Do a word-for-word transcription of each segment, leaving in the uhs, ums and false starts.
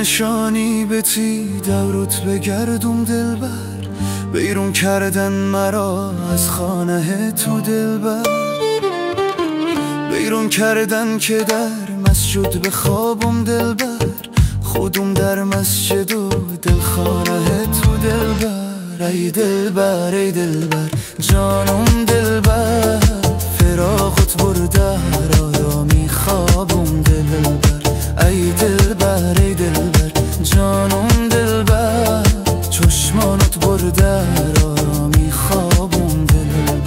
نشانی بتی دورت بگردم دلبر، بیرون کردن مرا از خانه تو دلبر، بیرون کردن که در مسجد به خوابم دلبر، خودم در مسجد و دلخانه تو دلبر. ای دلبر ای دلبر جانم دلبر، فراغت برده آرامی خوابم دلبر. ای دلبر ای دلبر جانم دلبر، چشمانت برده آرامی خوابم دلبر.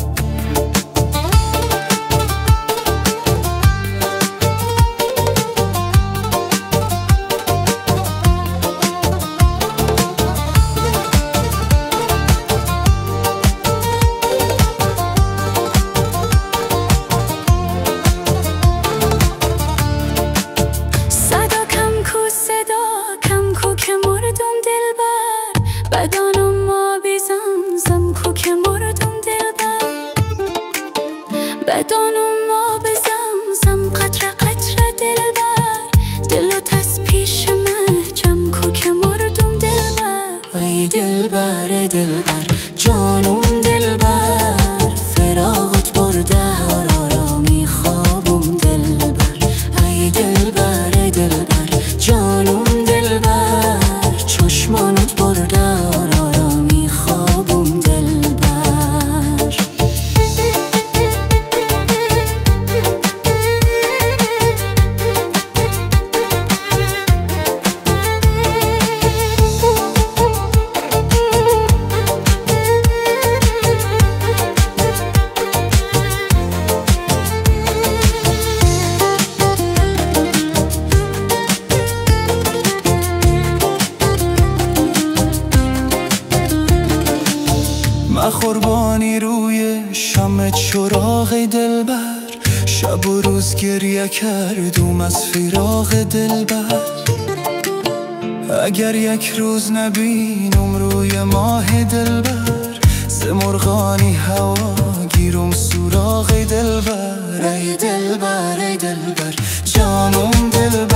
بدانم آبیزم زم کو که مردم دلبر، بدانم آبیزم زم قطره قطره دلبر، دلت از پیش من جم کو که مردم دلبر. ای دلبر ای دلبر جانم دلبر، فراغت برده آرامی خوابم دلبر. ای دلبر ای دلبر جانم دلبر، چشمانت برده آرامی خوابم دلبر. قربانی روی شمع چراغ دلبر، شب و روز گریه کردم از فراق دلبر. اگر یک روز نبینم روی ماه دلبر، ز مرغانی هوا گیرم سراغ دلبر. ای دلبر ای دلبر جانم دلبر